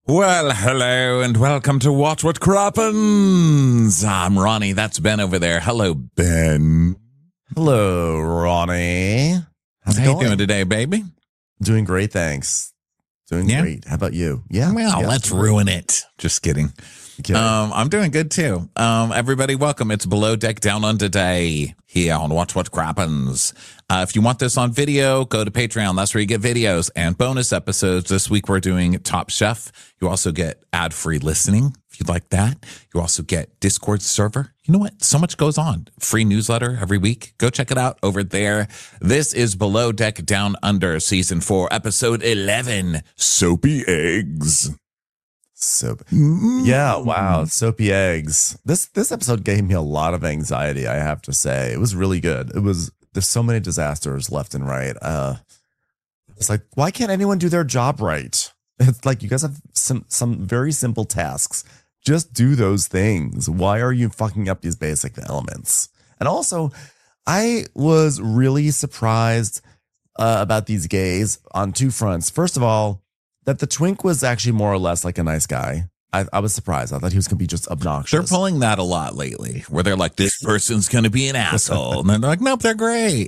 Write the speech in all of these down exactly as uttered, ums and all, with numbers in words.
Well, hello and welcome to Watch What Crappens. I'm Ronnie. That's Ben over there. Hello, Ben. Hello, Ronnie. How's it How you going? doing today, baby? Doing great, thanks. Doing Yeah? great. How about you? Yeah. Well, yeah. let's ruin it. Just kidding. Okay. Um, I'm doing good too. Um, everybody, welcome. It's Below Deck Down on today here on Watch What Crappens. Uh, if you want this on video, go to Patreon. That's where you get videos and bonus episodes. This week we're doing Top Chef. You also get ad-free listening if you'd like that. You also get Discord server. You know what? So much goes on. Free newsletter every week. Go check it out over there. This is Below Deck Down Under Season four, Episode eleven, Soapy Eggs. Soap. Mm. Yeah, wow. Soapy eggs. This this episode gave me a lot of anxiety, I have to say. It was really good. It was there's so many disasters left and right. Uh it's like, why can't anyone do their job right? It's like you guys have some some very simple tasks. Just do those things. Why are you fucking up these basic elements? And also, I was really surprised uh, about these gays on two fronts. First of all, that the twink was actually more or less like a nice guy. I, I was surprised. I thought he was going to be just obnoxious. They're pulling that a lot lately, where they're like, this person's going to be an asshole. And then they're like, nope, they're great.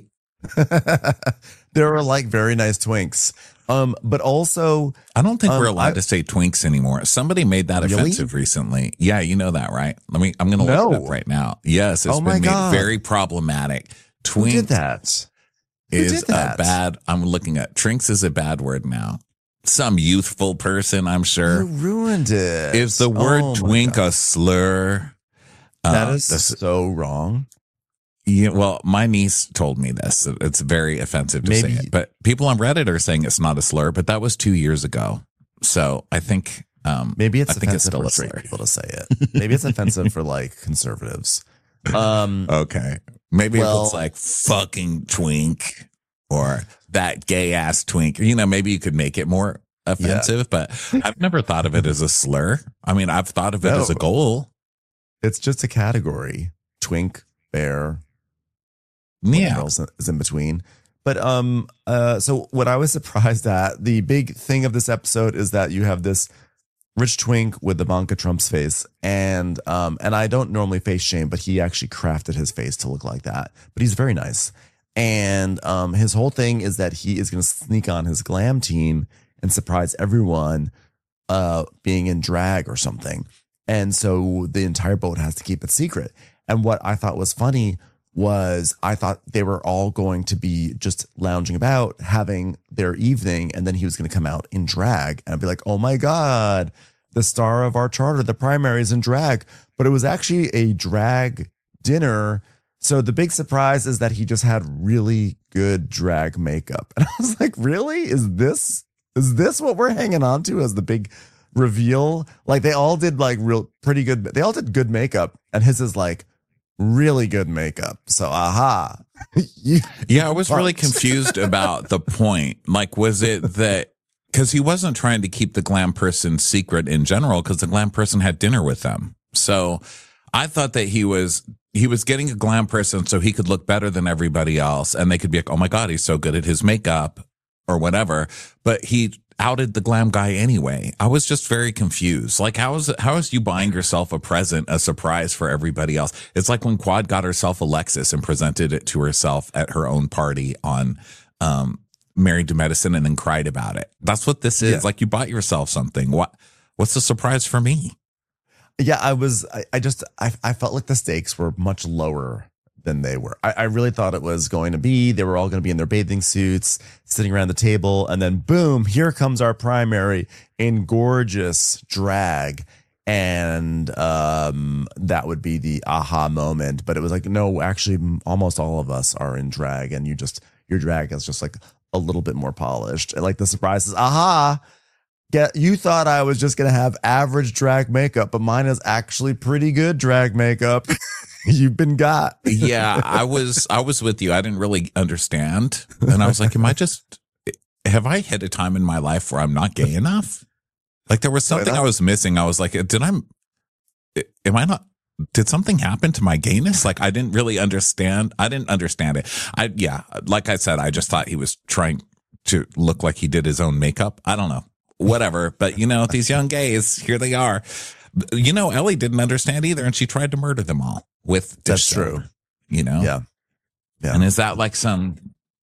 There were like very nice twinks. Um, but also, I don't think um, we're allowed I, to say twinks anymore. Somebody made that Really? offensive recently. Yeah, you know that, right? Let me, I'm going to look No. it up right now. Yes, it's Oh my been made God. very problematic. who Twink did that? Who is did that? a bad, I'm looking at, trinks is a bad word now. Some youthful person, I'm You sure. ruined it. Is the word Oh my twink God. a slur? That Uh, is this- so wrong. Yeah, well, my niece told me this. It's very offensive to Maybe- say it, but people on Reddit are saying it's not a slur. But that was two years ago, so I think um, Maybe it's I think it's offensive still for a straight slur. people to say it. Maybe it's offensive for like conservatives. Um, Okay, maybe Well- if it's like fucking twink or that gay ass twink, you know, maybe you could make it more offensive. But I've never thought of it as a slur. I mean, I've thought of it No. as a goal. it's just a category. Twink, bear, Yeah, whatever else is in between. But um, uh, so what I was surprised at, the big thing of this episode is that you have this rich twink with Ivanka Trump's face, and um, and I don't normally face shame, but he actually crafted his face to look like that. But he's very nice, and um, his whole thing is that he is going to sneak on his glam team and surprise everyone, uh, being in drag or something, and so the entire boat has to keep it secret. And what I thought was funny was I thought they were all going to be just lounging about, having their evening, and then he was going to come out in drag. And I'd be like, oh my God, the star of our charter, the primary is in drag. But it was actually a drag dinner. So the big surprise is that he just had really good drag makeup. And I was like, really? Is this, is this what we're hanging on to as the big reveal? Like they all did like real pretty good. They all did good makeup. And his is like, really good makeup. So, aha. You- yeah. I was really Fucked. confused about the point. Like, was it that? Because he wasn't trying to keep the glam person secret in general, because the glam person had dinner with them. So I thought that he was he was getting a glam person so he could look better than everybody else, and they could be like, "Oh my God, he's so good at his makeup," or whatever. But he outed the glam guy anyway. I was just very confused. Like, how is it, how is you buying yourself a present, a surprise for everybody else? It's like when Quad got herself a Lexus and presented it to herself at her own party on um Married to Medicine and then cried about it. That's what this is. Yeah. Like, you bought yourself something. What what's the surprise for me? yeah, I was, I, I just, I, I felt like the stakes were much lower than they were. I, I really thought it was going to be, they were all going to be in their bathing suits, sitting around the table. And then boom, here comes our primary in gorgeous drag. And um, that would be the aha moment. But it was like, no, actually, m- almost all of us are in drag. And you just, your drag is just like a little bit more polished. And like the surprise is, aha, get, you thought I was just going to have average drag makeup, but mine is actually pretty good drag makeup. You've been got. Yeah, I was I was with you. I didn't really understand. And I was like, am I just have I hit a time in my life where I'm not gay enough? Like, there was something I was missing. I was like, did I am I not did something happen to my gayness? Like, I didn't really understand. I didn't understand it. I yeah, like I said, I just thought he was trying to look like he did his own makeup. I don't know. whatever. But, you know, these young gays, here they are. You know, Ellie didn't understand either, and she tried to murder them all with That's dish true. soap, you know? Yeah. Yeah. And is that like some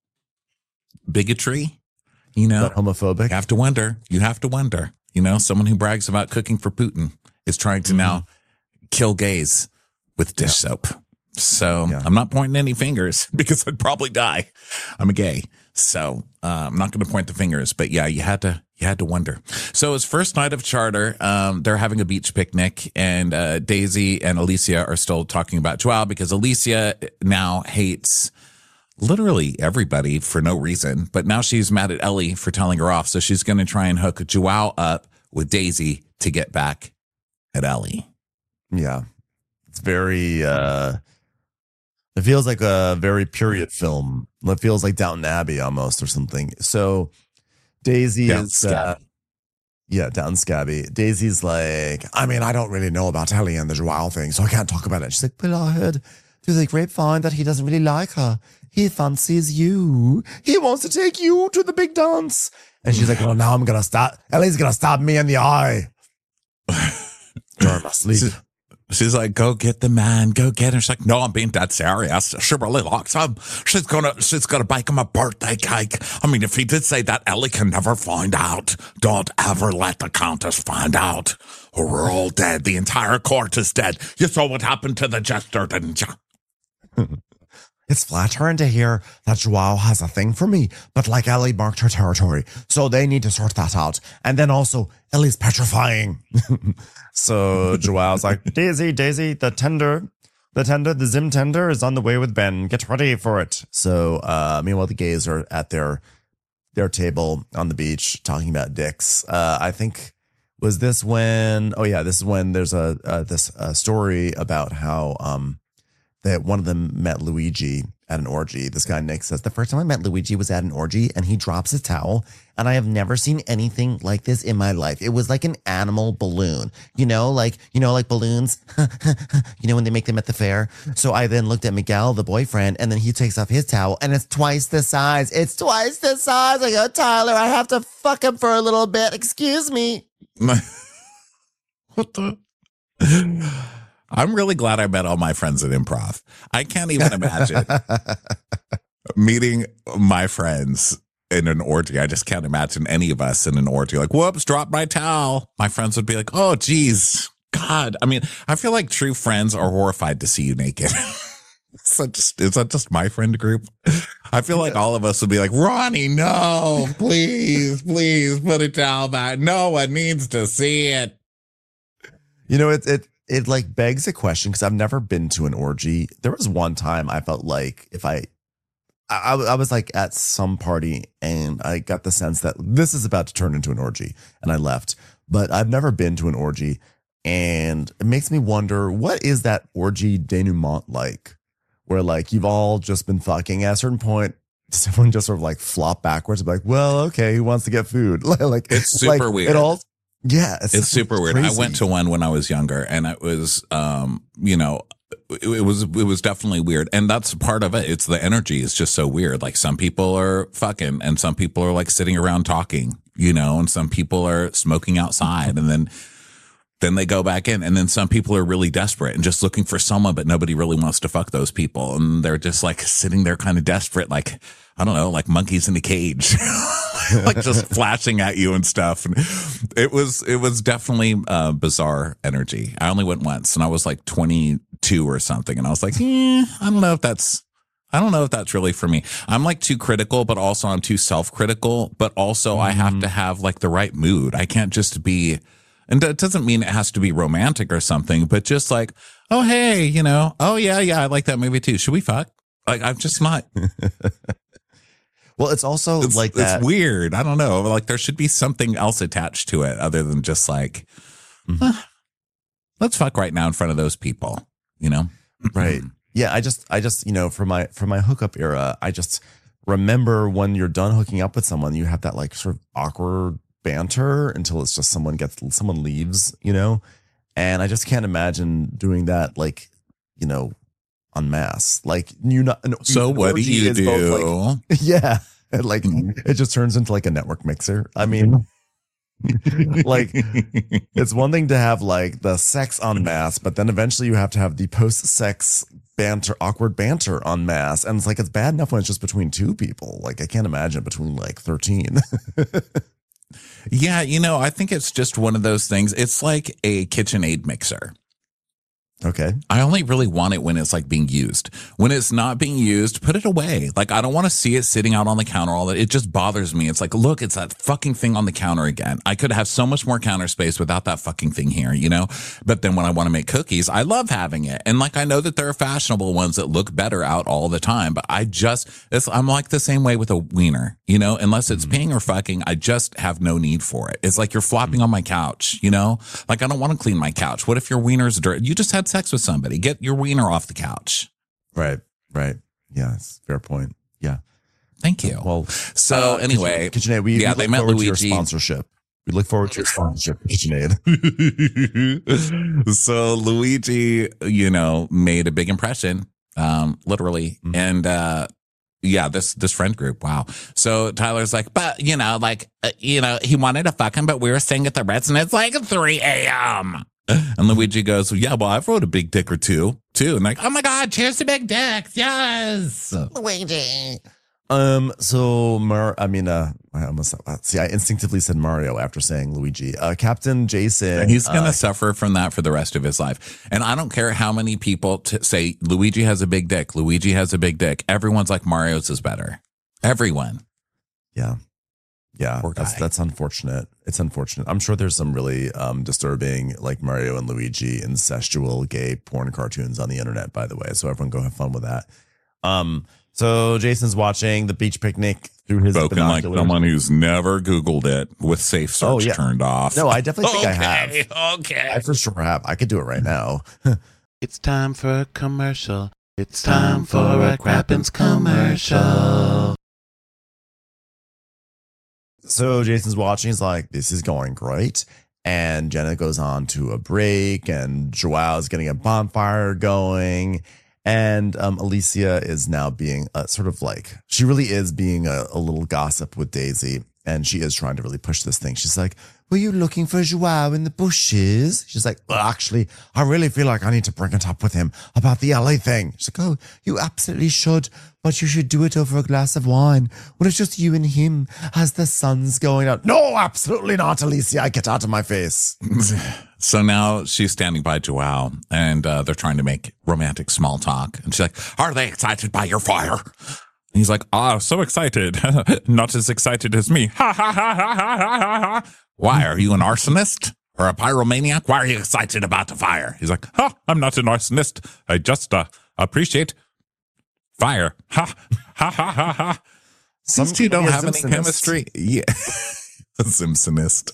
bigotry? You know, But homophobic. you have to wonder. You have to wonder. You know, someone who brags about cooking for Putin is trying to mm-hmm. now kill gays with dish yeah. soap. So yeah. I'm not pointing any fingers because I'd probably die. I'm a gay. So uh, I'm not going to point the fingers. But yeah, you had to you had to wonder. So it's first night of charter. Um, they're having a beach picnic, and uh, Daisy and Alicia are still talking about Joao because Alicia now hates literally everybody for no reason. But now she's mad at Ellie for telling her off. So she's going to try and hook Joao up with Daisy to get back at Ellie. Yeah. It's very, uh, it feels like a very period film. It feels like Downton Abbey almost or something. So Daisy Down is, uh, yeah, Downton Scabby. Daisy's like, I mean, I don't really know about Ellie and the Joao thing, so I can't talk about it. She's like, but I heard through the grapevine that he doesn't really like her. He fancies you. He wants to take you to the big dance. And she's like, well, now I'm going to stab, Ellie's going to stab me in the eye. During my sleep. She's like, go get the man, go get him. She's like, no, I'm being dead serious. She really likes him. She's gonna, she's gonna bake him a birthday cake. I mean, if he did say that, Ellie can never find out. Don't ever let the Countess find out, or we're all dead. The entire court is dead. You saw what happened to the jester, didn't you? It's flattering to hear that Joao has a thing for me, but like Ellie marked her territory, so they need to sort that out. And then also, Ellie's petrifying. So Joao's like, Daisy, Daisy, the tender, the tender, the Zim tender is on the way with Ben. Get ready for it. So uh, meanwhile, the gays are at their their table on the beach talking about dicks. Uh, I think, was this when, oh yeah, this is when there's a uh, this uh, story about how um. that one of them met Luigi at an orgy. This guy, Nick, says, the first time I met Luigi was at an orgy and he drops his towel and I have never seen anything like this in my life. It was like an animal balloon, you know, like, you know, like balloons, you know, when they make them at the fair. So I then looked at Miguel, the boyfriend, and then he takes off his towel and it's twice the size. It's twice the size. I go, Tyler, I have to fuck him for a little bit. Excuse me. What the? I'm really glad I met all my friends at improv. I can't even imagine meeting my friends in an orgy. I just can't imagine any of us in an orgy. Like, whoops, drop my towel. My friends would be like, oh, geez, God. I mean, I feel like true friends are horrified to see you naked. Is that just, is that just my friend group? I feel like all of us would be like, Ronnie, no, please, please put a towel back. No one needs to see it. You know, it, it, It like begs a question because I've never been to an orgy. There was one time I felt like if I, I, I was like at some party and I got the sense that this is about to turn into an orgy and I left. But I've never been to an orgy and it makes me wonder, what is that orgy denouement like? Where like you've all just been fucking at a certain point, does everyone just sort of like flop backwards and be like, well, okay, who wants to get food? like it's super like, weird. It all. Yeah, it's, it's super weird. Crazy. I went to one when I was younger, and it was, um, you know, it, it was it was definitely weird, and that's part of it. It's the energy is just so weird. Like some people are fucking, and some people are like sitting around talking, you know, and some people are smoking outside, and then then they go back in, and then some people are really desperate and just looking for someone, but nobody really wants to fuck those people, and they're just like sitting there, kind of desperate, like I don't know, like monkeys in a cage. Like just flashing at you and stuff. And it was, it was definitely uh bizarre energy. I only went once and I was like twenty-two or something. And I was like, eh, I don't know if that's, I don't know if that's really for me. I'm like too critical, but also I'm too self-critical, but also mm. I have to have like the right mood. I can't just be, and it doesn't mean it has to be romantic or something, but just like, oh, hey, you know, oh yeah, yeah, I like that movie too. Should we fuck? Like, I'm just not. Well, it's also it's, like that. It's weird. I don't know. Like there should be something else attached to it other than just like, mm-hmm. eh, let's fuck right now in front of those people, you know? Right. Yeah. I just, I just, you know, for my, for my hookup era, I just remember when you're done hooking up with someone, you have that like sort of awkward banter until it's just someone gets, someone leaves, you know? And I just can't imagine doing that, like, you know, en masse. Like you not so what do you do? Like, yeah, like it just turns into like a network mixer. I mean, Like, it's one thing to have like the sex en masse, but then eventually you have to have the post-sex banter, awkward banter en masse. And it's like, it's bad enough when it's just between two people. Like, I can't imagine between like thirteen. Yeah, you know, I think it's just one of those things. It's like a KitchenAid mixer. Okay. I only really want it when it's like being used. When it's not being used, put it away. Like, I don't want to see it sitting out on the counter all that. It just bothers me. It's like, look, it's that fucking thing on the counter again. I could have so much more counter space without that fucking thing here, you know? But then when I want to make cookies, I love having it. And like, I know that there are fashionable ones that look better out all the time, but I just, it's, I'm like the same way with a wiener, you know, unless it's mm-hmm. peeing or fucking, I just have no need for it. It's like you're flopping mm-hmm. on my couch, you know? Like, I don't want to clean my couch. What if your wiener's dirty? You just had sex with somebody. Get your wiener off the couch. Right, right. Yeah, it's a fair point. Yeah. Thank you. Well, so uh, anyway, KitchenAid, we, yeah, we they met Luigi. To your sponsorship. We look forward to your sponsorship, KitchenAid. So Luigi, you know, made a big impression, um, literally. Mm-hmm. And, uh, yeah, this, this friend group. Wow. So Tyler's like, but, you know, like, uh, you know, he wanted to fuck him, but we were staying at the Ritz and it's like three a.m. And Luigi goes, well, yeah, well, I've wrote a big dick or two, too. And like, oh my God, cheers to big dicks. Yes. Luigi. Um, so, Mar, I mean, uh, I almost, see, I instinctively said Mario after saying Luigi. Uh, Captain Jason. And he's going to uh, suffer from that for the rest of his life. And I don't care how many people t- say Luigi has a big dick. Luigi has a big dick. Everyone's like, Mario's is better. Everyone. Yeah. Yeah, that's, that's unfortunate. It's unfortunate. I'm sure there's some really um, disturbing, like Mario and Luigi incestual gay porn cartoons on the internet, by the way. So everyone go have fun with that. Um, so Jason's watching the beach picnic through his Spoken binoculars. like someone who's never Googled it with safe search oh, yeah. turned off. No, I definitely think okay, I have. Okay. I for sure have. I could do it right now. It's time for a commercial. It's time for a Crappens commercial. So Jason's watching. He's like, this is going great. And Jenna goes on to a break and Joao's getting a bonfire going. And um, Alicia is now being uh, sort of like, she really is being a, a little gossip with Daisy. And she is trying to really push this thing. She's like, were you looking for Joao in the bushes? She's like, well, actually, I really feel like I need to bring it up with him about the L A thing. She's like, oh, you absolutely should, but you should do it over a glass of wine when it's just you and him as the sun's going out. No, absolutely not, Alicia. Get out of my face. So now she's standing by Joao and uh, they're trying to make romantic small talk. And she's like, are they excited by your fire? And he's like, ah, oh, so excited. Not as excited as me. Ha, ha, ha, ha, ha, ha, ha. Why, are you an arsonist or a pyromaniac? Why are you excited about the fire? He's like, ha, I'm not an arsonist. I just uh, appreciate fire. Ha, ha, ha, ha, ha. These two don't have any chemistry. Yeah. A Simpsonist.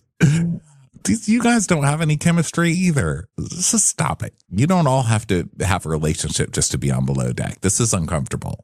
These, you guys don't have any chemistry either. Just stop it. You don't all have to have a relationship just to be on Below Deck. This is uncomfortable.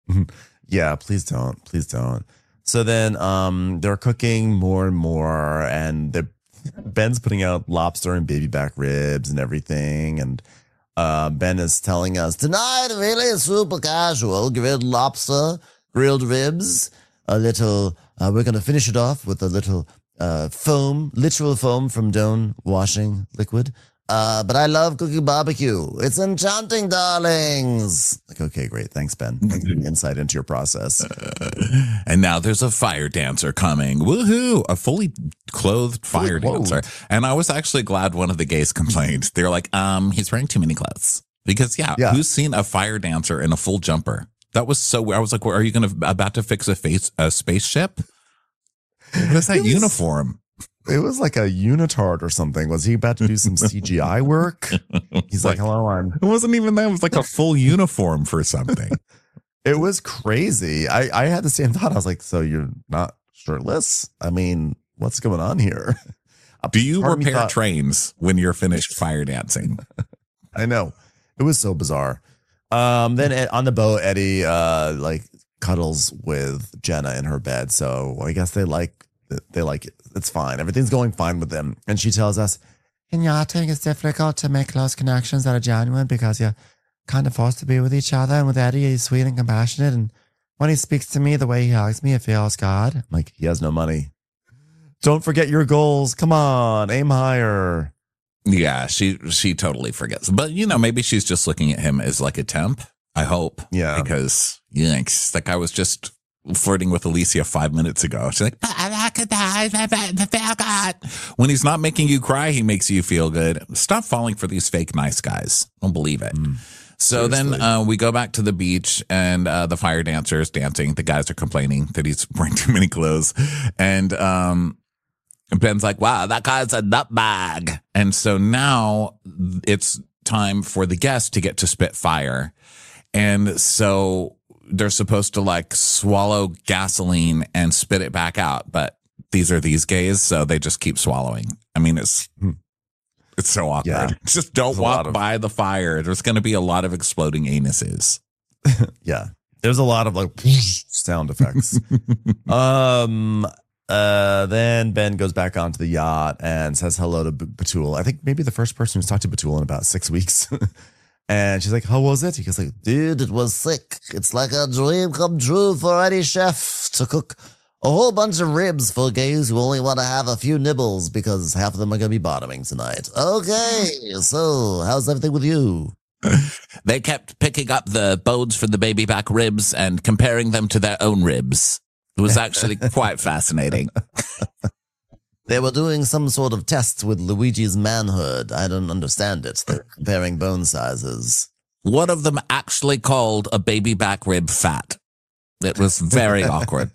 Yeah, please don't. Please don't. So then um, they're cooking more and more, and Ben's putting out lobster and baby back ribs and everything. And uh, Ben is telling us, tonight really super casual, grilled lobster, grilled ribs, a little, uh, we're going to finish it off with a little uh, foam, literal foam from Doan washing liquid. Uh, but I love cooking barbecue. It's enchanting, darlings. Like, okay, great. Thanks, Ben. Thanks for the insight into your process. Uh, and now there's a fire dancer coming. Woohoo! A fully clothed fire Fully dancer. clothed. And I was actually glad one of the gays complained. They're like, um, he's wearing too many clothes. Because, yeah, Yeah. who's seen a fire dancer in a full jumper? That was so weird. I was like, well, are you going to about to fix a face a spaceship? What is that It was- uniform? It was like a unitard or something. Was he about to do some C G I work? He's like, hello, I'm. It wasn't even that. It was like a full uniform for something. It was crazy. I, I had the same thought. I was like, so you're not shirtless? I mean, what's going on here? Do you Part of me repair thought- trains when you're finished fire dancing? I know. It was so bizarre. Um, then Ed- on the boat, Eddie uh like cuddles with Jenna in her bed. So I guess they like they like it. It's fine. Everything's going fine with them. And she tells us, in yachting, it's difficult to make close connections that are genuine because you're kind of forced to be with each other. And with Eddie, he's sweet and compassionate. And when he speaks to me, the way he hugs me, it feels God. I'm like, he has no money. Don't forget your goals. Come on, aim higher. Yeah, she she totally forgets. But, you know, maybe she's just looking at him as like a temp. I hope. Yeah. Because, yikes, like I was just flirting with Alicia five minutes ago. She's like, when he's not making you cry, he makes you feel good. Stop falling for these fake nice guys. Don't believe it. Mm. So Seriously. then uh, we go back to the beach and uh, the fire dancer is dancing. The guys are complaining that he's wearing too many clothes. And um, Ben's like, wow, that guy's a nutbag. And so now it's time for the guests to get to spit fire. And so they're supposed to like swallow gasoline and spit it back out. But these are these gays, so they just keep swallowing. I mean, it's it's so awkward. Yeah. Just don't There's walk of- by the fire. There's going to be a lot of exploding anuses. Yeah. There's a lot of like sound effects. um. Uh. Then Ben goes back onto the yacht and says hello to B- Batul. I think maybe the first person who's talked to Batul in about six weeks. And she's like, how was it? He goes like, dude, it was sick. It's like a dream come true for any chef to cook a whole bunch of ribs for gays who only want to have a few nibbles because half of them are going to be bottoming tonight. Okay, so how's everything with you? They kept picking up the bones from the baby back ribs and comparing them to their own ribs. It was actually quite fascinating. They were doing some sort of test with Luigi's manhood. I don't understand it. They're comparing bone sizes. One of them actually called a baby back rib fat. It was very awkward.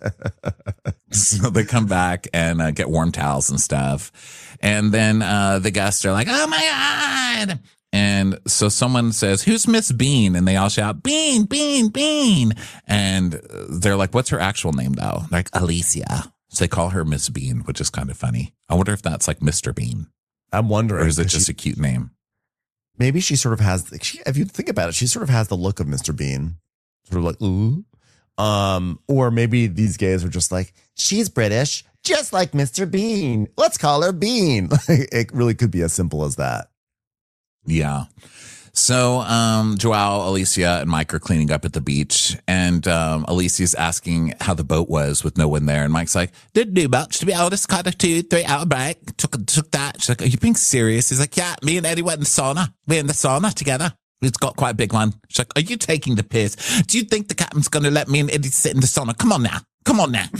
So they come back and uh, get warm towels and stuff. And then uh, the guests are like, oh my God. And so someone says, who's Miss Bean? And they all shout, Bean, Bean, Bean. And they're like, what's her actual name though? Like Alicia. So they call her Miss Bean, which is kind of funny. I wonder if that's like Mister Bean. I'm wondering. Or is it just she, a cute name? Maybe she sort of has, she, if you think about it, she sort of has the look of Mister Bean. Sort of like, ooh. Um, or maybe these gays are just like, she's British, just like Mister Bean. Let's call her Bean. It really could be as simple as that. Yeah. So um, Joao, Alicia, and Mike are cleaning up at the beach, and um, Alicia's asking how the boat was with no one there, and Mike's like, didn't do much, to be honest, kind of two, three hour break, took took that. She's like, are you being serious? He's like, yeah, me and Eddie went in the sauna. We're in the sauna together. It's got quite a big one. She's like, are you taking the piss? Do you think the captain's going to let me and Eddie sit in the sauna? Come on now. Come on now.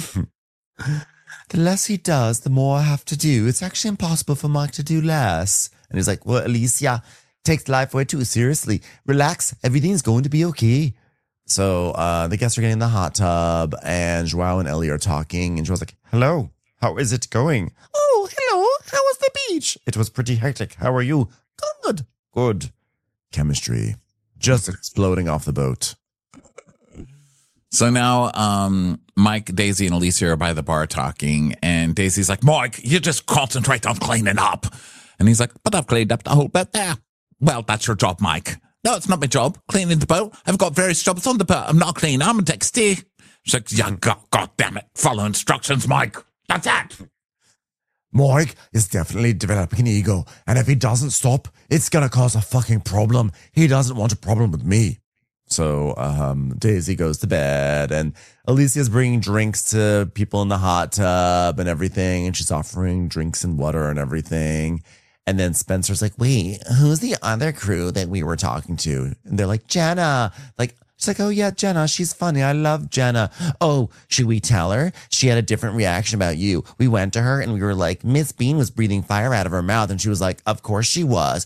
The less he does, the more I have to do. It's actually impossible for Mike to do less. And he's like, well, Alicia takes life way too seriously. Relax. Everything's going to be okay. So uh, the guests are getting in the hot tub, and Joao and Ellie are talking. And Joao's like, hello, how is it going? Oh, hello. How was the beach? It was pretty hectic. How are you? Good. Good. Chemistry. Just exploding off the boat. So now um, Mike, Daisy, and Alicia are by the bar talking. And Daisy's like, Mike, you just concentrate on cleaning up. And he's like, but I've cleaned up the whole boat there. Well, that's your job, Mike. No, it's not my job. Cleaning the boat. I've got various jobs on the boat. I'm not cleaning. I'm a texty. She's like, yeah, God, God damn it. Follow instructions, Mike. That's it. Mike is definitely developing an ego. And if he doesn't stop, it's going to cause a fucking problem. He doesn't want a problem with me. So um, Daisy goes to bed, and Alicia's bringing drinks to people in the hot tub and everything. And she's offering drinks and water and everything. And then Spencer's like, wait, who's the other crew that we were talking to? And they're like, Jenna. Like, she's like, oh yeah, Jenna. She's funny. I love Jenna. Oh, should we tell her? She had a different reaction about you. We went to her and we were like, Miss Bean was breathing fire out of her mouth. And she was like, of course she was.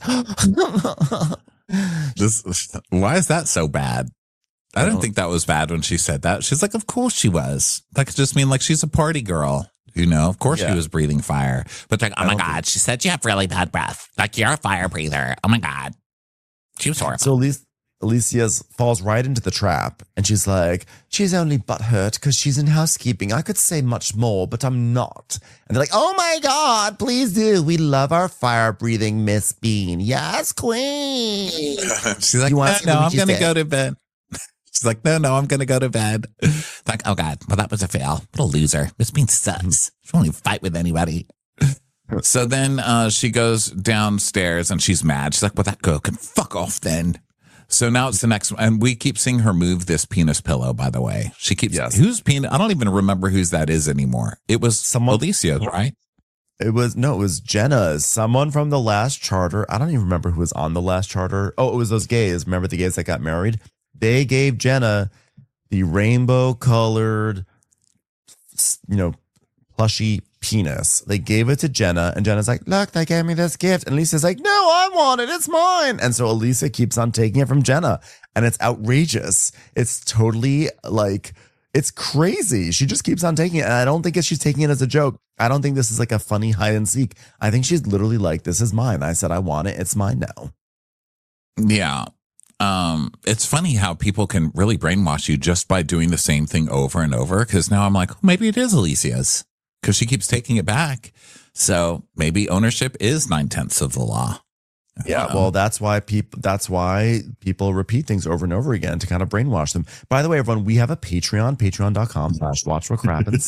This, why is that so bad? I, I don't think that was bad when she said that. She's like, of course she was. That could just mean like she's a party girl. You know, of course yeah. she was breathing fire. But like, oh my God, think... she said you have really bad breath. Like, you're a fire breather. Oh my God. She was horrible. So Alicia, Alicia falls right into the trap. And she's like, she's only butthurt because she's in housekeeping. I could say much more, but I'm not. And they're like, oh my God, please do. We love our fire breathing Miss Bean. Yes, queen. She's like, no, no I'm going to go to bed. She's like, no, no, I'm going to go to bed. Like, oh, God, well, that was a fail. What a loser. Miss Bean sucks. She won't even fight with anybody. So then uh, she goes downstairs and she's mad. She's like, well, that girl can fuck off then. So now it's the next one. And we keep seeing her move this penis pillow, by the way. She keeps, yes. whose penis? I don't even remember whose that is anymore. It was someone, Alicia, right? It was no, it was Jenna's. Someone from the last charter. I don't even remember who was on the last charter. Oh, it was those gays. Remember the gays that got married? They gave Jenna the rainbow colored, you know, plushy penis. They gave it to Jenna, and Jenna's like, look, they gave me this gift. And Lisa's like, no, I want it. It's mine. And so Elisa keeps on taking it from Jenna, and it's outrageous. It's totally like, it's crazy. She just keeps on taking it. And I don't think she's taking it as a joke. I don't think this is like a funny hide and seek. I think she's literally like, this is mine. I said, I want it. It's mine now. Yeah. Um, it's funny how people can really brainwash you just by doing the same thing over and over. Cause now I'm like, oh, maybe it is Alicia's because she keeps taking it back. So maybe ownership is nine tenths of the law. Yeah, um, well, that's why people. That's why people repeat things over and over again to kind of brainwash them. By the way, everyone, we have a Patreon, patreon dot com slash watch what crappens.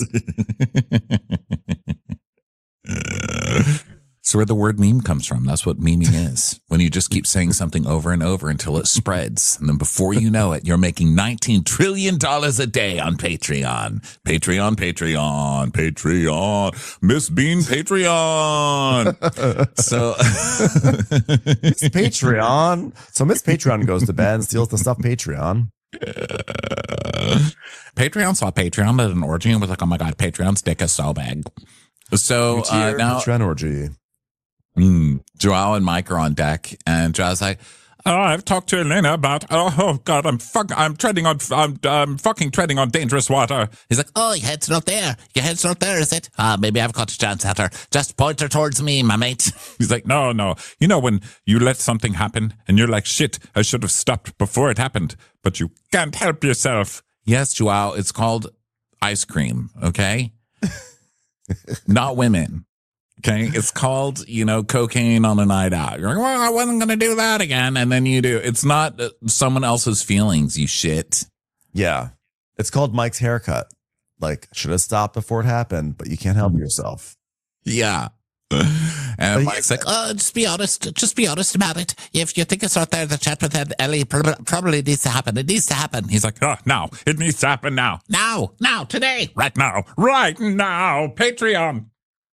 It's where the word meme comes from. That's what memeing is. When you just keep saying something over and over until it spreads. And then before you know it, you're making nineteen trillion dollars a day on Patreon. Patreon, Patreon, Patreon, Miss Bean Patreon. So Miss Patreon. So Miss Patreon goes to bed and steals the stuff Patreon. Patreon saw Patreon at an orgy and was like, oh my God, Patreon's dick is so big. So uh, now Patreon orgy. Mm, Joao and Mike are on deck, and Joao's like, "Oh, I've talked to Elena about. Oh, oh God, I'm fuck. I'm treading on. I'm, I'm fucking treading on dangerous water." He's like, "Oh, your head's not there. Your head's not there, is it? Ah, maybe I've got a chance at her. Just point her towards me, my mate." He's like, "No, no. You know when you let something happen, and you're like, shit, I should have stopped before it happened, but you can't help yourself." Yes, Joao. It's called ice cream. Okay, not women. Okay, it's called, you know, cocaine on a night out. You're like, well, I wasn't going to do that again. And then you do. It's not someone else's feelings, you shit. Yeah. It's called Mike's haircut. Like, should have stopped before it happened, but you can't help yourself. Yeah. And Mike's like, oh, just be honest. Just be honest about it. If you think it's not there, the chat with Ellie probably needs to happen. It needs to happen. He's like, oh, now. It needs to happen now. Now. Now. Today. Right now. Right now. Patreon.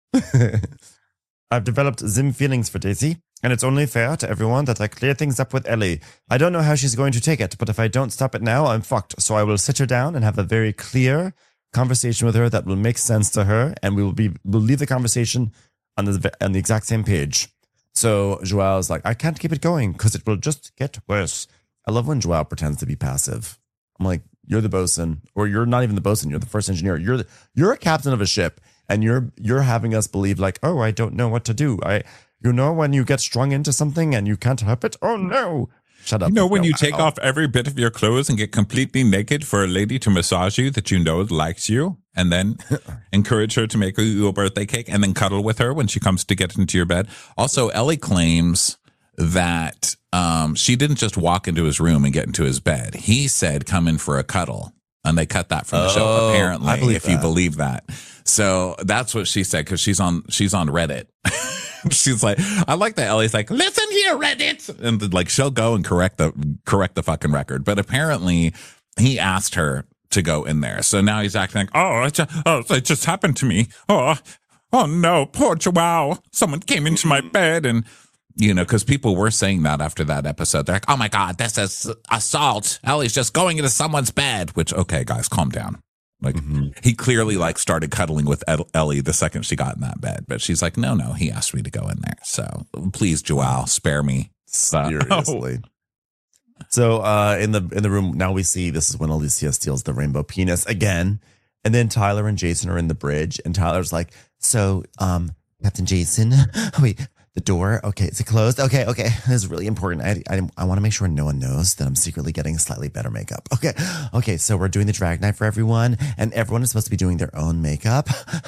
I've developed Zim feelings for Daisy, and it's only fair to everyone that I clear things up with Ellie. I don't know how she's going to take it, but if I don't stop it now, I'm fucked. So I will sit her down and have a very clear conversation with her that will make sense to her, and we will be we'll leave the conversation on the on the exact same page. So Joao's like, I can't keep it going because it will just get worse. I love when Joao pretends to be passive. I'm like, you're the bosun, or you're not even the bosun. You're the first engineer. You're the, you're a captain of a ship. And you're you're having us believe like, oh, I don't know what to do. I, you know, when you get strung into something and you can't help it. Oh no! Shut up. You know when no, you take I'll, off every bit of your clothes and get completely naked for a lady to massage you that you know likes you, and then encourage her to make you a birthday cake, and then cuddle with her when she comes to get into your bed. Also, Ellie claims that um, she didn't just walk into his room and get into his bed. He said, "Come in for a cuddle." And they cut that from the oh, show, apparently, if that. you believe that. So that's what she said, because she's on she's on Reddit. She's like, I like that Ellie's like, listen here, Reddit. And like she'll go and correct the correct the fucking record. But apparently he asked her to go in there. So now he's acting like, oh, it just, oh, it just happened to me. Oh, oh no, poor Joao. Someone came into my bed and you know, because people were saying that after that episode. They're like, oh my God, this is assault. Ellie's just going into someone's bed. Which, okay, guys, calm down. Like, mm-hmm. He clearly, like, started cuddling with Ellie the second she got in that bed. But she's like, no, no, he asked me to go in there. So, please, Joao, spare me. Seriously. Oh. So, uh, in the in the room, now we see this is when Alicia steals the rainbow penis again. And then Tyler and Jason are in the bridge. And Tyler's like, so, um, Captain Jason, wait, the door, okay, is it closed? Okay, okay, this is really important. I I, I want to make sure no one knows that I'm secretly getting slightly better makeup. Okay, okay, so we're doing the drag night for everyone, and everyone is supposed to be doing their own makeup.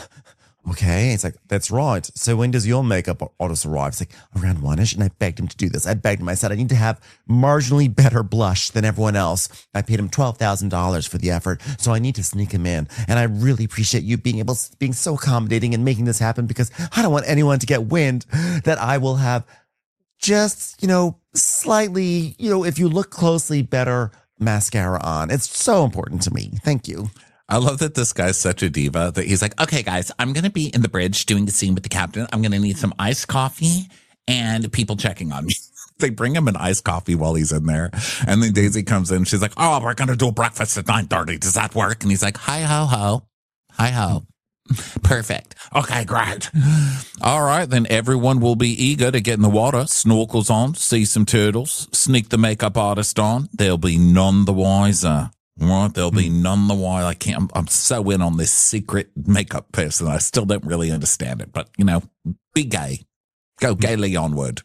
Okay, it's like, that's right. So when does your makeup artist arrive? It's like around one-ish, and I begged him to do this. I begged him. I said, I need to have marginally better blush than everyone else. I paid him twelve thousand dollars for the effort, so I need to sneak him in. And I really appreciate you being able, being so accommodating and making this happen, because I don't want anyone to get wind that I will have just, you know, slightly, you know, if you look closely, better mascara on. It's so important to me. Thank you. I love that this guy's such a diva that he's like, okay, guys, I'm going to be in the bridge doing the scene with the captain. I'm going to need some iced coffee and people checking on me. They bring him an iced coffee while he's in there. And then Daisy comes in. She's like, oh, we're going to do breakfast at nine thirty. Does that work? And he's like, hi, ho, ho. Hi, ho. Perfect. Okay, great. All right, then everyone will be eager to get in the water, snorkels on, see some turtles, sneak the makeup artist on. They'll be none the wiser. Right? They'll be none the wiser. I can't, I'm, I'm so in on this secret makeup person. I still don't really understand it, but you know, be gay. Go gaily onward.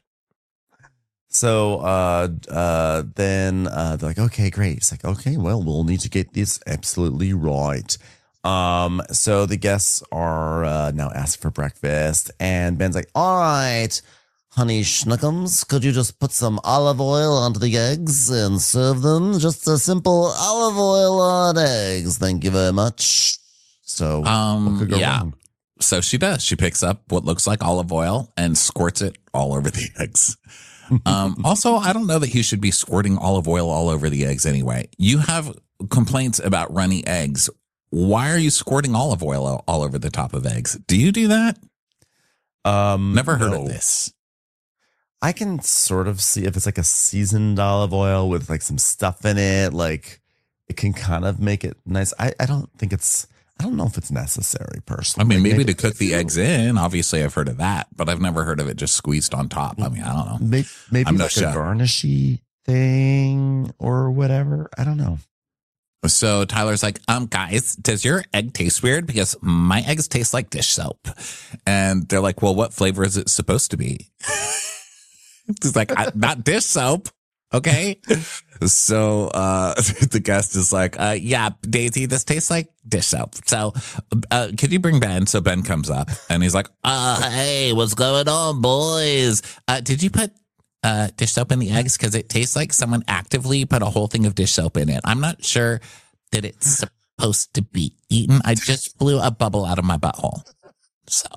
So uh, uh, then uh, they're like, okay, great. It's like, okay, well, we'll need to get this absolutely right. Um, so the guests are uh, now asked for breakfast, and Ben's like, all right, honey schnookums, could you just put some olive oil onto the eggs and serve them? Just a simple olive oil on eggs. Thank you very much. So, um, what could go yeah. wrong? So she does. She picks up what looks like olive oil and squirts it all over the eggs. Um, also, I don't know that he should be squirting olive oil all over the eggs anyway. You have complaints about runny eggs. Why are you squirting olive oil all over the top of eggs? Do you do that? Um, Never heard no. of this. I can sort of see if it's like a seasoned olive oil with like some stuff in it, like it can kind of make it nice. I, I don't think it's, I don't know if it's necessary personally. I mean, Like, maybe, maybe to cook the eggs in. Obviously, I've heard of that, but I've never heard of it just squeezed on top. I mean, I don't know. Maybe, maybe I'm no like a chef. garnishy thing or whatever. I don't know. So Tyler's like, um, guys, does your egg taste weird? Because my eggs taste like dish soap. And they're like, well, what flavor is it supposed to be? He's like, I, not dish soap. Okay. So uh, the guest is like, uh, yeah, Daisy, this tastes like dish soap. So uh, could you bring Ben? So Ben comes up and he's like, uh, hey, what's going on, boys? Uh, did you put uh, dish soap in the eggs? Because it tastes like someone actively put a whole thing of dish soap in it. I'm not sure that it's supposed to be eaten. I just blew a bubble out of my butthole. So.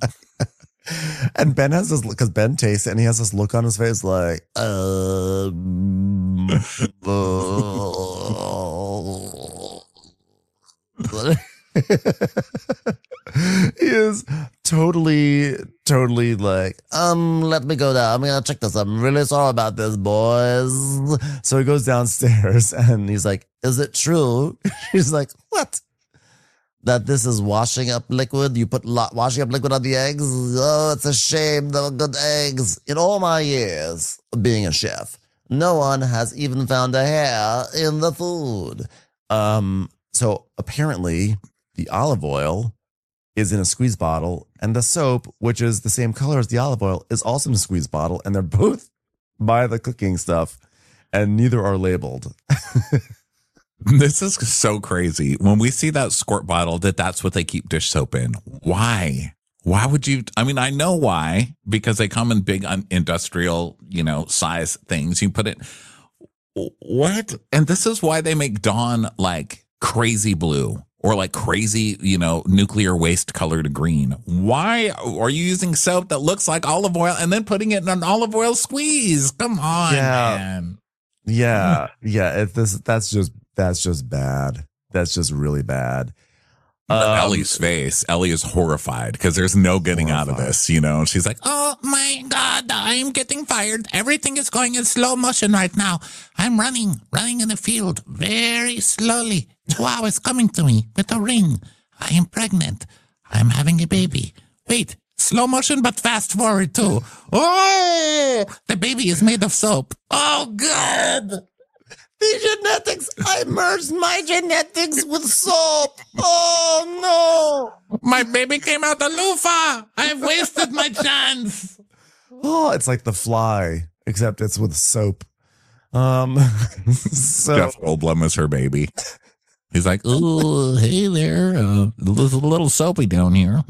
And Ben has this, because Ben tastes it and he has this look on his face like, um, uh, he is totally, totally like, um, let me go down. I'm going to check this. I'm really sorry about this, boys. So he goes downstairs and he's like, is it true? He's like, what? That this is washing up liquid? You put lo- washing up liquid on the eggs? Oh, it's a shame. They were good eggs. In all my years of being a chef, no one has even found a hair in the food. Um, so apparently the olive oil is in a squeeze bottle and the soap, which is the same color as the olive oil, is also in a squeeze bottle, and they're both by the cooking stuff and neither are labeled. This is so crazy. When we see that squirt bottle, that that's what they keep dish soap in. Why? Why would you? I mean, I know why, because they come in big industrial, you know, size things. You put it, what? And this is why they make Dawn like crazy blue or like crazy, you know, nuclear waste colored green. Why are you using soap that looks like olive oil and then putting it in an olive oil squeeze? Come on, Yeah. man. Yeah. Yeah. It, this, that's just, that's just bad. That's just really bad. But Um, Ellie's face, Ellie is horrified because there's no getting out of Horrified. this, you know. She's like, oh my God, I'm getting fired. Everything is going in slow motion right now. I'm running, running in the field very slowly. Wow, it's coming to me with a ring. I am pregnant. I'm having a baby. Wait, slow motion, but fast forward too. Oh, the baby is made of soap. Oh, God. The genetics, I merged my genetics with soap. Oh My baby came out the loofah. I've wasted my chance. no. Oh, it's like The Fly, except it's with soap. Um, so Jeff Goldblum is her baby. He's like, ooh, hey there. Uh, there's a little soapy down here.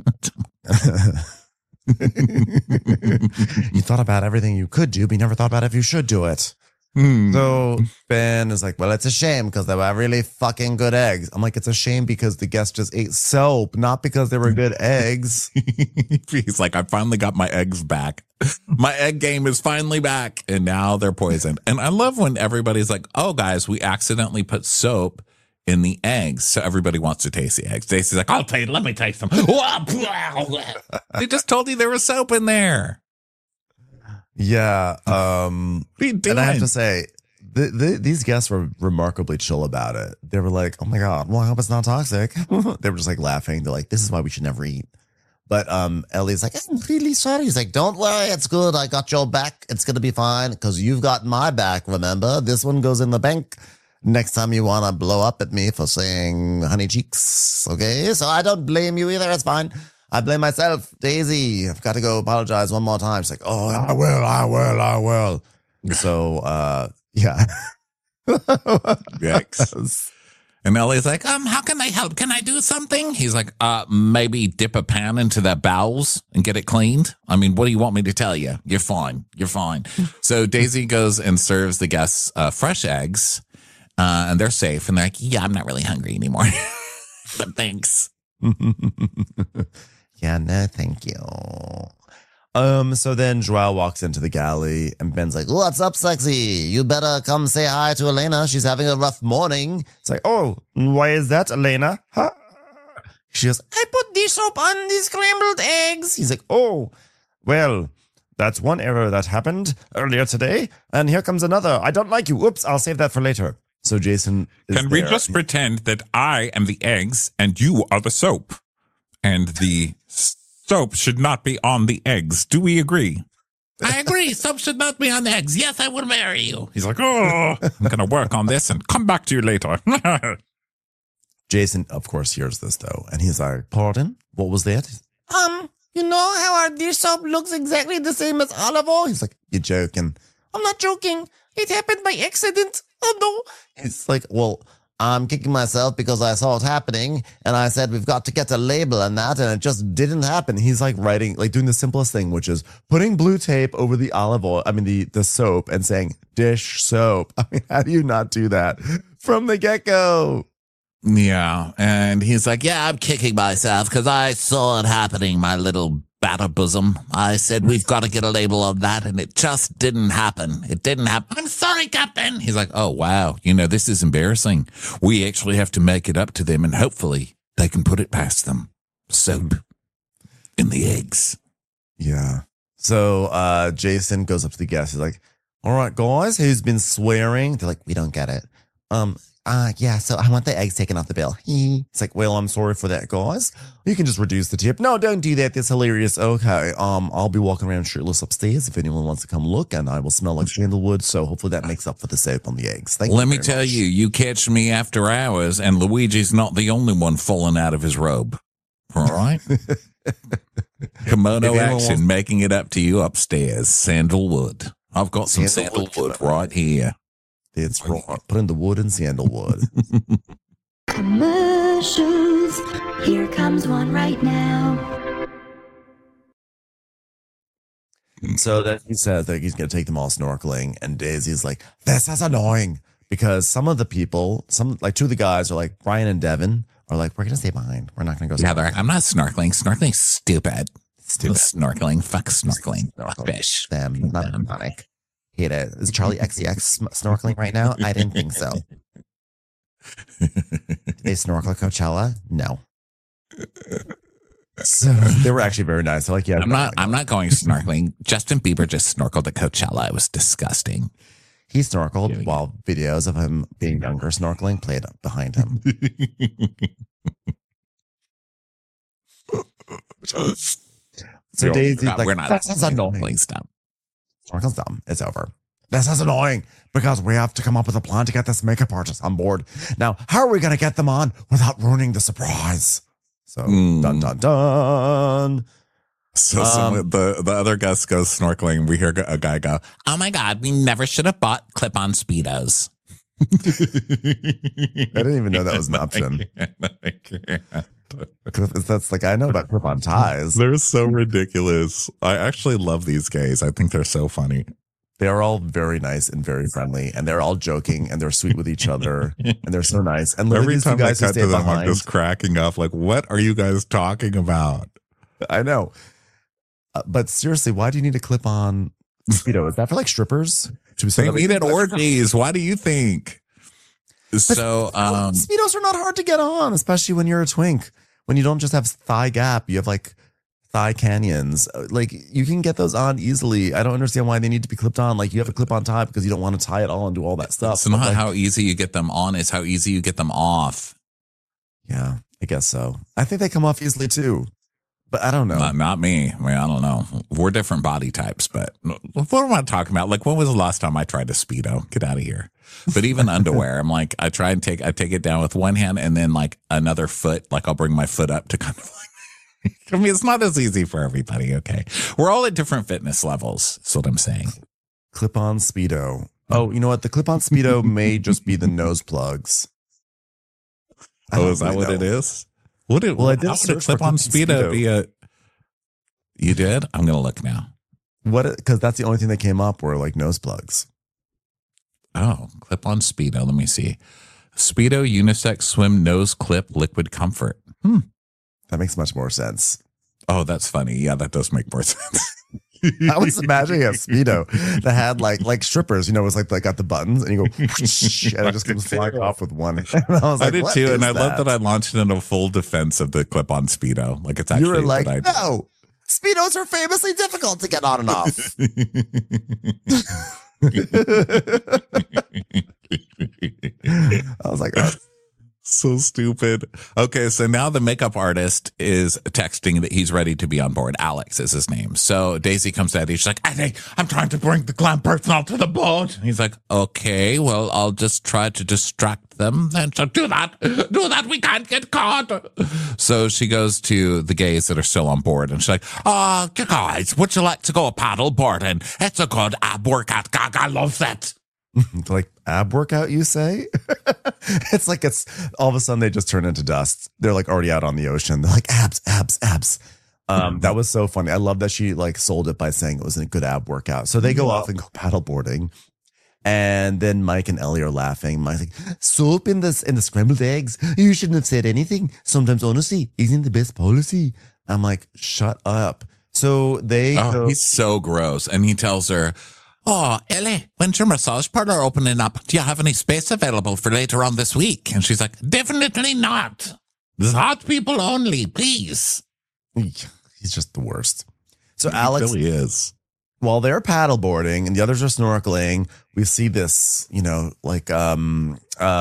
you thought about everything you could do, but you never thought about if you should do it. Hmm. So Ben is like, well, it's a shame because they were really fucking good eggs. I'm like, it's a shame because the guest just ate soap, not because they were good eggs. He's like, I finally got my eggs back. My egg game is finally back. And now they're poisoned. And I love when everybody's like, oh, guys, we accidentally put soap in the eggs. So everybody wants to taste the eggs. Daisy's like, I'll taste, let me taste them. They just told you there was soap in there. Yeah. Um, What are you doing? and I have to say, the, the, these guests were remarkably chill about it. They were like, oh my God, well, I hope it's not toxic. They were just like laughing. They're like, this is why we should never eat. But um, Ellie's like, I'm really sorry. He's like, don't worry, it's good. I got your back. It's going to be fine because you've got my back, remember? This one goes in the bank next time you want to blow up at me for saying honey cheeks, okay? So I don't blame you either. It's fine. I blame myself. Daisy, I've got to go apologize one more time. She's like, oh, I will, I will, I will. So, uh, yeah. Yikes. And Ellie's like, um, how can I help? Can I do something? He's like, uh, maybe dip a pan into their bowels and get it cleaned. I mean, what do you want me to tell you? You're fine. You're fine. So Daisy goes and serves the guests uh, fresh eggs, uh, and they're safe. And they're like, yeah, I'm not really hungry anymore. But thanks. Yeah, no, thank you. Um, so then Joelle walks into the galley and Ben's like, what's up, sexy? You better come say hi to Elena. She's having a rough morning. It's like, oh, why is that, Elena? Huh? She goes, I put dish soap on these scrambled eggs. He's like, oh, well, that's one error that happened earlier today. And here comes another. I don't like you. Oops, I'll save that for later. So Jason is Can we there. just pretend that I am the eggs and you are the soap? And the soap should not be on the eggs. Do we agree? I agree. Soap should not be on the eggs. Yes, I would marry you. He's like, oh, I'm going to work on this and come back to you later. Jason, of course, hears this, though. And he's like, pardon? What was that? Um, you know how our dish soap looks exactly the same as olive oil? He's like, you're joking. I'm not joking. It happened by accident. Oh, no. It's like, well, I'm kicking myself because I saw it happening and I said, we've got to get a label on that. And it just didn't happen. He's like writing, like doing the simplest thing, which is putting blue tape over the olive oil. I mean, the, the soap and saying dish soap. I mean, how do you not do that from the get go? Yeah. And he's like, yeah, I'm kicking myself because I saw it happening, my little batter bosom. I said, we've got to get a label on that. And it just didn't happen. It didn't happen. I'm sorry, Captain. He's like, oh, wow. You know, this is embarrassing. We actually have to make it up to them and hopefully they can put it past them. Soap in the eggs. Yeah. So uh, Jason goes up to the guests. He's like, all right, guys, who's been swearing? They're like, we don't get it. Um, uh, yeah, so I want the eggs taken off the bill. It's like, well, I'm sorry for that, guys. You can just reduce the tip. No, don't do that. That's hilarious. Okay, um, I'll be walking around shirtless upstairs if anyone wants to come look, and I will smell like sandalwood. So hopefully that makes up for the soap on the eggs. Thank Let you me very tell much. you, you catch me after hours and Luigi's not the only one falling out of his robe. All right? Kimono If anyone action, wants- making it up to you upstairs. Sandalwood. I've got some Sandalwood sandalwood kimono. right here. It's right. Put in the wood and sandalwood. Commercials. Here comes one right now. So then he says that he's going to take them all snorkeling, and Daisy's like, this is annoying because some of the people, some like two of the guys are like, Brian and Devin are like, we're going to stay behind. We're not going to go Yeah, snorkeling. they're like, I'm not snorkeling. Snorkeling's stupid. Stupid. Snorkeling. Fuck snorkeling. Snorkel. Fish. Them, not ironic. Hate it. Is Charlie X C X sm- snorkeling right now? I didn't think so. Did they snorkel at Coachella? No. So they were actually very nice. They're like, yeah, I'm not I'm not going snorkeling. Justin Bieber just snorkeled at Coachella. It was disgusting. He snorkeled Yeah. while videos of him being younger snorkeling played up behind him. So Daisy's like, we're not this is annoying. snorkeling stuff. Snorkel's dumb. It's over. This is annoying because we have to come up with a plan to get this makeup artist on board. Now, how are we going to get them on without ruining the surprise? So, Mm. dun, dun, dun. So, Um, so the the other guest goes snorkeling. We hear a guy go, "Oh my god, we never should have bought clip-on speedos." I didn't even know that was an option. I can't. Because that's like, I know about clip-on ties. They're so ridiculous. I actually love these gays. I think they're so funny. They're all very nice and very friendly, and they're all joking, and they're sweet with each other, and they're so nice. And literally Every these two time I guys who cut stay to them, I'm behind, just cracking up. Like, what are you guys talking about? I know. Uh, but seriously, why do you need a clip-on speedo? Is that for like strippers? To be They meet at orgies. Why do you think? So, um, Speedos are not hard to get on, especially when you're a twink. When you don't just have thigh gap, you have like thigh canyons. Like you can get those on easily. I don't understand why they need to be clipped on. Like you have a clip on tie because you don't want to tie it all and do all that stuff. It's not like, how easy you get them on, it's how easy you get them off. Yeah, I guess so. I think they come off easily too, but I don't know. Not, not me. I mean, I don't know. We're different body types, but what am I talking about? Like, when was the last time I tried a Speedo? Get out of here. But even underwear, I'm like, I try and take, I take it down with one hand and then like another foot, like I'll bring my foot up to kind of like, I mean, it's not as easy for everybody. Okay. We're all at different fitness levels. That's what I'm saying. Clip-on Speedo. Oh, you know what? The clip-on Speedo may just be the nose plugs. I Oh, don't is that really what know. it is? What it, Well, I did how would a search for clip-on clip-on Speedo, Speedo. be a, you did? I'm going to look now. What? Because that's the only thing that came up were like nose plugs. Oh, clip-on Speedo. Let me see. Speedo unisex swim nose clip liquid comfort. Hmm. That makes much more sense. Oh, that's funny. Yeah, that does make more sense. I was imagining a Speedo that had like like strippers, you know, it was like they got the buttons and you go whoosh, and it just comes flying off with one. And I was like, I did what too, is and I that? love that I launched it in a full defense of the clip-on Speedo. Like it's actually You were a like, good idea. no, Speedos are famously difficult to get on and off. I was like, oh, So stupid. Okay, so now the makeup artist is texting that he's ready to be on board. Alex is his name. So Daisy comes out. She's like, I think I'm trying to bring the glam person onto the boat. And he's like, okay, well, I'll just try to distract them. Then so do that. Do that. We can't get caught. So she goes to the gays that are still on board. And she's like, oh, guys, would you like to go paddle boarding? It's a good ab workout. Gaga loves that. like ab workout, you say? It's like it's all of a sudden they just turn into dust. They're like already out on the ocean. They're like abs, abs, abs. Um, that was so funny. I love that she like sold it by saying it was a good ab workout. So they go Yeah. off and go paddle boarding. And then Mike and Ellie are laughing. Mike's like, soap in this in the scrambled eggs. You shouldn't have said anything. Sometimes honesty isn't the best policy. I'm like, shut up. So they Oh, go, he's so gross. And he tells her, oh, Ellie, when's your massage parlor opening up? Do you have any space available for later on this week? And she's like, definitely not. There's hot people only, please. he's just the worst. So Alex, He really is. while they're paddleboarding and the others are snorkeling, we see this, you know, like um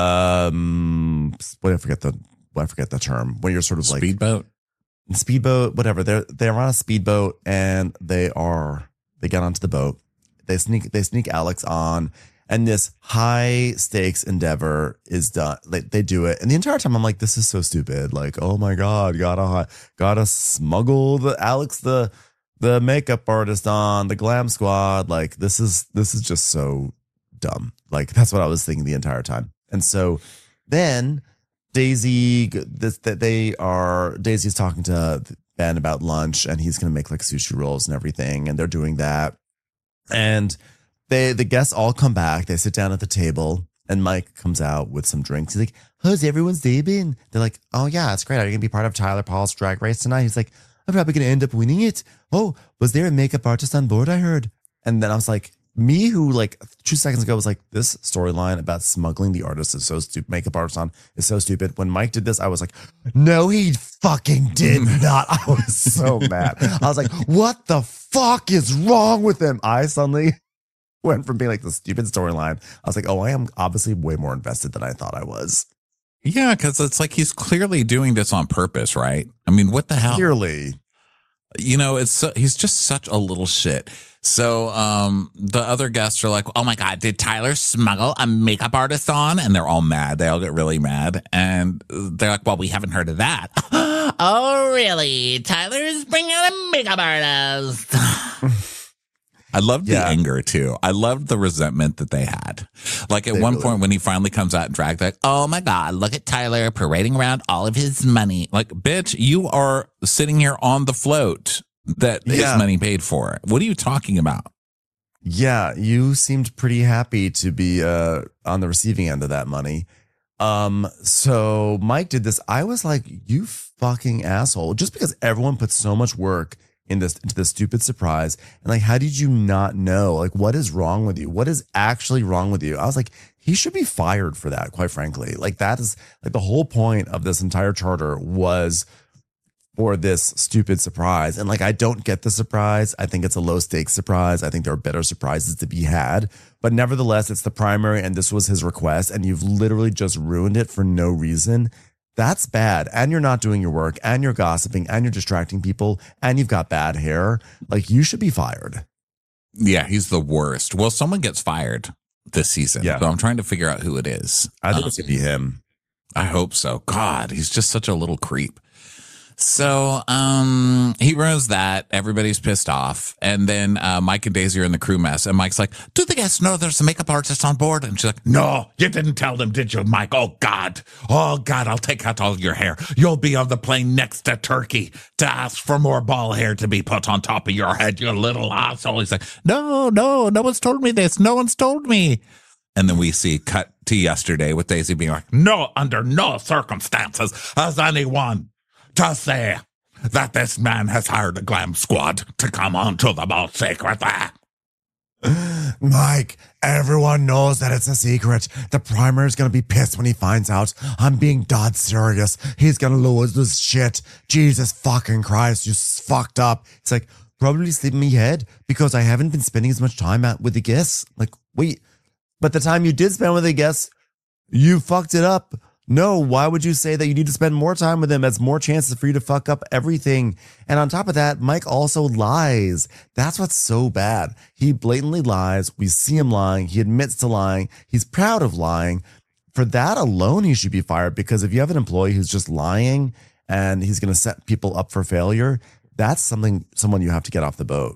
um what I forget the what I forget the term when you're sort of like Speedboat. speedboat, whatever. They're they're on a speedboat and they are they get onto the boat. They sneak they sneak Alex on, and this high stakes endeavor is done. They, they do it, and the entire time I'm like, this is so stupid. Like, oh my god, gotta gotta smuggle the Alex the the makeup artist on the glam squad. Like this is this is just so dumb. Like that's what I was thinking the entire time. And so then Daisy, this that they are Daisy's talking to Ben about lunch, and he's gonna make like sushi rolls and everything, and they're doing that. And they the guests all come back. They sit down at the table, and Mike comes out with some drinks. He's like, how's everyone's day been? They're like, oh yeah, it's great. Are you gonna be part of Tyler Paul's drag race tonight? He's like, I'm probably gonna end up winning it. Oh, was there a makeup artist on board? I heard. And then I was like, me who like two seconds ago was like, this storyline about smuggling the artist is so stupid. Makeup artist on is so stupid. When Mike did this, I was like, no, he fucking did not. I was so mad. I was like, what the fuck is wrong with him? I suddenly went from being like the stupid storyline. I was like, oh, I am obviously way more invested than I thought I was. Yeah, because it's like he's clearly doing this on purpose, right? I mean, what the hell? Clearly. You know, it's so, he's just such a little shit. So um, the other guests are like, oh my God, did Tyler smuggle a makeup artist on? And they're all mad. They all get really mad. And they're like, well, we haven't heard of that. Oh, really? Tyler's bringing a makeup artist. I loved the Yeah. anger too. I loved the resentment that they had. Like at They one really- point when he finally comes out and dragged, like, oh my God, look at Tyler parading around all of his money. Like, bitch, you are sitting here on the float that Yeah. his money paid for. What are you talking about? Yeah, you seemed pretty happy to be uh, on the receiving end of that money. Um, so Mike did this. I was like, you fucking asshole. Just because everyone put so much work in this into this stupid surprise. And like, how did you not know? Like, what is wrong with you? What is actually wrong with you? I was like, he should be fired for that, quite frankly. Like, that is like the whole point of this entire charter was for this stupid surprise. And like, I don't get the surprise. I think it's a low stakes surprise. I think there are better surprises to be had. But nevertheless, it's the primary and this was his request. And you've literally just ruined it for no reason. That's bad. And you're not doing your work and you're gossiping and you're distracting people and you've got bad hair. Like, you should be fired. Yeah, he's the worst. Well, someone gets fired this season. Yeah. So I'm trying to figure out who it is. I think Um, it's going to be him. I hope so. God, he's just such a little creep. So um, he ruins that. Everybody's pissed off. And then uh, Mike and Daisy are in the crew mess. And Mike's like, do the guests know there's a makeup artist on board? And she's like, no, you didn't tell them, did you, Mike? Oh, God. Oh, God, I'll take out all your hair. You'll be on the plane next to Turkey to ask for more ball hair to be put on top of your head, you little asshole. He's like, no, no, no one's told me this. No one's told me. And then we see cut to yesterday with Daisy being like, no, under no circumstances has anyone to say that this man has hired a glam squad to come onto the boat secretly. Mike, everyone knows that it's a secret. The primer is going to be pissed when he finds out. I'm being dead serious. He's going to lose this shit. Jesus fucking Christ, you fucked up. It's like, probably sleeping me head because I haven't been spending as much time out with the guests. Like, wait, but the time you did spend with the guests, you fucked it up. No, why would you say that you need to spend more time with him? That's more chances for you to fuck up everything. And on top of that, Mike also lies. That's what's so bad. He blatantly lies. We see him lying. He admits to lying. He's proud of lying. For that alone, he should be fired, because if you have an employee who's just lying and he's going to set people up for failure, that's something, someone you have to get off the boat.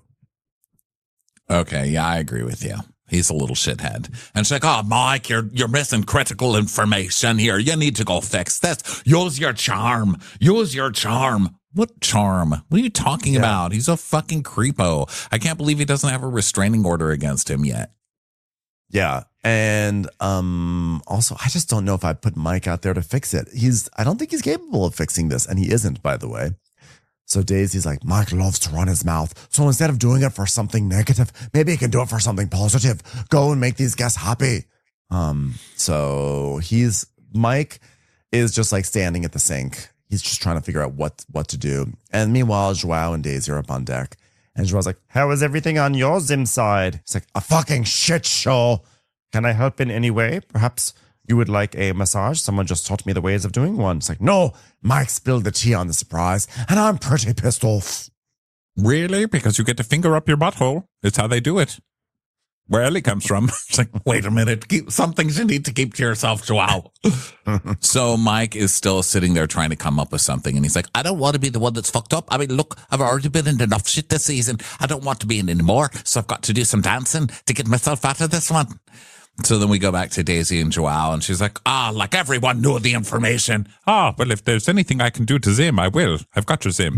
Okay, yeah, I agree with you. He's a little shithead. And she's like, oh, Mike, you're you're missing critical information here. You need to go fix this. Use your charm. Use your charm. What charm? What are you talking Yeah. about? He's a fucking creepo. I can't believe he doesn't have a restraining order against him yet. Yeah. And um, also, I just don't know if I put Mike out there to fix it. He's, I don't think he's capable of fixing this. And he isn't, by the way. So Daisy's like, Mike loves to run his mouth. So instead of doing it for something negative, maybe he can do it for something positive. Go and make these guests happy. Um, so he's, Mike is just like standing at the sink. He's just trying to figure out what, what to do. And meanwhile, Joao and Daisy are up on deck. And Joao's like, how is everything on your Zim side? It's like, a fucking shit show. Can I help in any way? Perhaps you would like a massage? Someone just taught me the ways of doing one. It's like, no, Mike spilled the tea on the surprise, and I'm pretty pissed off. Really? Because you get to finger up your butthole. It's how they do it. Where Ellie comes from. It's like, wait a minute. Keep, some things you need to keep to yourself, Joao. So Mike is still sitting there trying to come up with something. And he's like, I don't want to be the one that's fucked up. I mean, look, I've already been in enough shit this season. I don't want to be in any more. So I've got to do some dancing to get myself out of this one. So then we go back to Daisy and Joao, and she's like, ah, like everyone knew the information. Ah, well, if there's anything I can do to Zim, I will. I've got your Zim.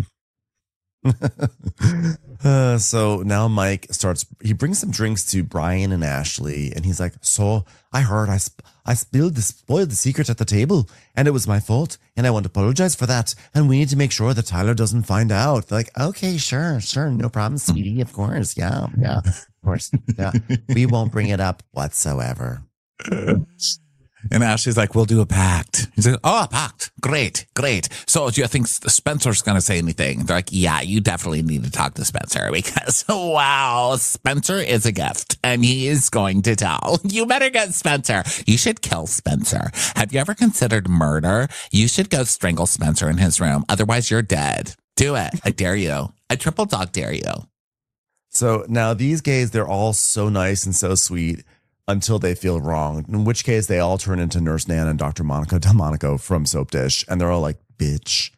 uh, so now Mike starts, he brings some drinks to Brian and Ashley, and he's like, so I heard I, sp- I spilled the, spoiled the secret at the table, and it was my fault, and I want to apologize for that, and we need to make sure that Tyler doesn't find out. They're like, okay, sure, sure, no problem, sweetie, of course, yeah, yeah, of course, yeah, we won't bring it up whatsoever. And Ashley's like, we'll do a pact. He's like, oh, a pact. Great, great. So do you think Spencer's going to say anything? They're like, yeah, you definitely need to talk to Spencer because, wow, Spencer is a gift and he is going to tell. You better get Spencer. You should kill Spencer. Have you ever considered murder? You should go strangle Spencer in his room. Otherwise, you're dead. Do it. I dare you. I triple dog dare you. So now these gays, they're all so nice and so sweet until they feel wrong, in which case they all turn into Nurse Nan and Doctor Monica Delmonico from Soap Dish, and they're all like, bitch.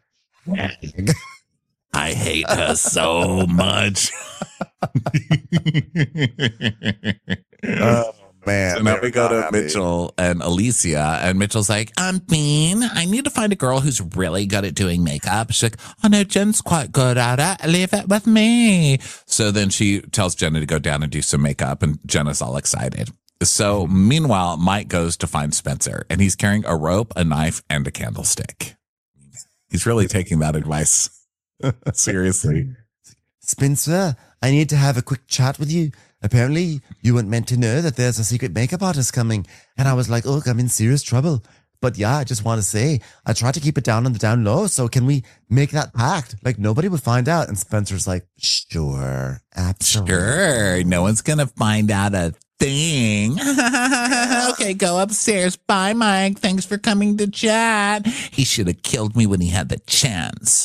I hate her so much. Oh, man. So now we go to happy. Mitchell and Alicia, and Mitchell's like, um, Bean, I need to find a girl who's really good at doing makeup. She's like, oh no, Jen's quite good at it. Leave it with me. So then she tells Jenna to go down and do some makeup, and Jenna's all excited. So meanwhile, Mike goes to find Spencer, and he's carrying a rope, a knife, and a candlestick. He's really taking that advice seriously. Spencer, I need to have a quick chat with you. Apparently, you weren't meant to know that there's a secret makeup artist coming. And I was like, oh, I'm in serious trouble. But yeah, I just want to say, I tried to keep it down on the down low. So can we make that pact? Like nobody would find out. And Spencer's like, sure, absolutely. Sure, no one's gonna find out a thing. Okay, go upstairs. Bye, Mike. Thanks for coming to chat. He should have killed me when he had the chance.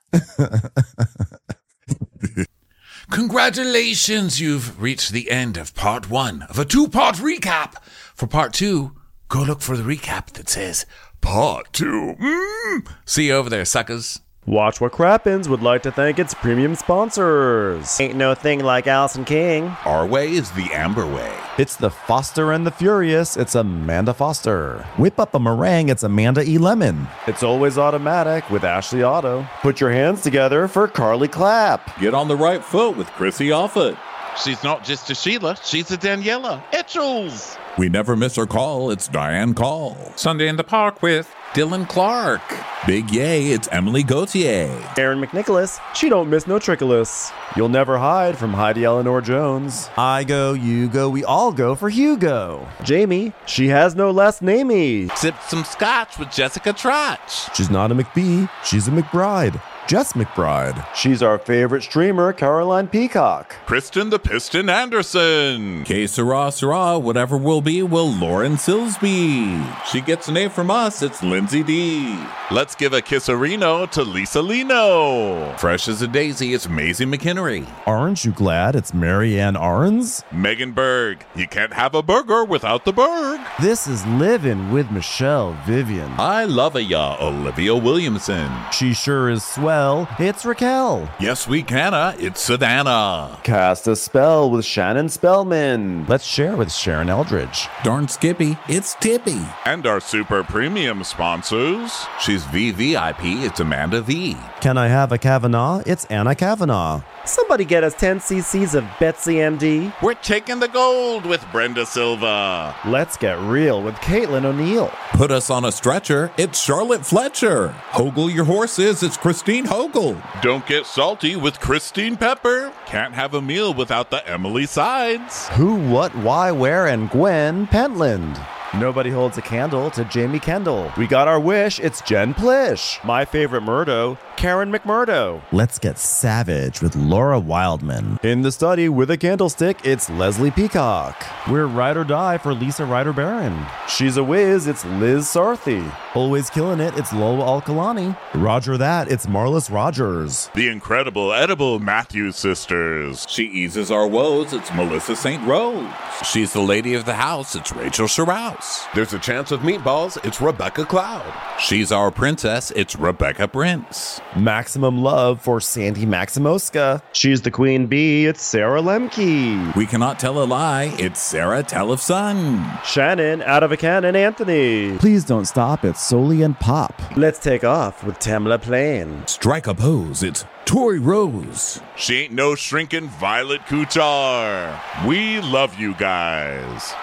Congratulations, you've reached the end of part one of a two-part recap. For part two, go look for the recap that says part two. Mm. See you over there, suckers. Watch What Crappens would like to thank its premium sponsors. Ain't no thing like Allison King. Our way is the Amber way. It's the Foster and the Furious. It's Amanda Foster. Whip up a meringue. It's Amanda E. Lemon. It's Always Automatic with Ashley Otto. Put your hands together for Carly Clapp. Get on the right foot with Chrissy Offit. She's not just a Sheila, she's a Daniela Etchells. We never miss our call. It's Diane Call. Sunday in the Park with Dylan Clark. Big yay, it's Emily Gauthier. Aaron McNicholas. She don't miss no trickolas. You'll never hide from Heidi Eleanor Jones. I go, you go, we all go for Hugo. Jamie. She has no last namey. Sipped some scotch with Jessica Trotch. She's not a McBee. She's a McBride. Jess McBride. She's our favorite streamer, Caroline Peacock. Kristen the Piston Anderson. Que sera, sera, whatever will be, will Lauren Silsby. She gets an A from us. It's Lindsay D. Let's give a kisserino to Lisa Lino. Fresh as a daisy, it's Maisie McHenry. Aren't you glad it's Marianne Arns? Megan Berg. You can't have a burger without the Berg. This is Living with Michelle Vivian. I love a ya, Olivia Williamson. She sure is swell. It's Raquel. Yes, we canna. It's Savannah. Cast a spell with Shannon Spellman. Let's share with Sharon Eldridge. Darn Skippy, it's Tippy. And our super premium sponsors. She's V V I P, it's Amanda V. Can I have a Kavanaugh? It's Anna Kavanaugh. Somebody get us ten cc's of Betsy M D. We're taking the gold with Brenda Silva. Let's get real with Caitlin O'Neill. Put us on a stretcher, it's Charlotte Fletcher. Hogle your horses, it's Christine Hogle. Don't get salty with Christine Pepper. Can't have a meal without the Emily Sides. Who, what, why, where, and Gwen Pentland. Nobody holds a candle to Jamie Kendall. We got our wish. It's Jen Plish. My favorite Murdo, Karen McMurdo. Let's get savage with Laura Wildman. In the study with a candlestick, it's Leslie Peacock. We're ride or die for Lisa Ryder Barron. She's a whiz. It's Liz Sarthy. Always killing it. It's Lola Alkalani. Roger that. It's Marlis Rogers. The incredible edible Matthews sisters. She eases our woes. It's Melissa Saint Rose. She's the lady of the house, it's Rachel Sherrouse. There's a chance of meatballs. It's Rebecca Cloud. She's our princess. It's Rebecca Prince. Maximum love for Sandy Maximoska. She's the queen bee. It's Sarah Lemke. We cannot tell a lie. It's Sarah Telefson. Shannon out of a cannon. Anthony. Please don't stop. It's Soli and Pop. Let's take off with Tamla Plain. Strike a pose. It's Tori Rose. She ain't no shrinking Violet Kuchar. We love you guys.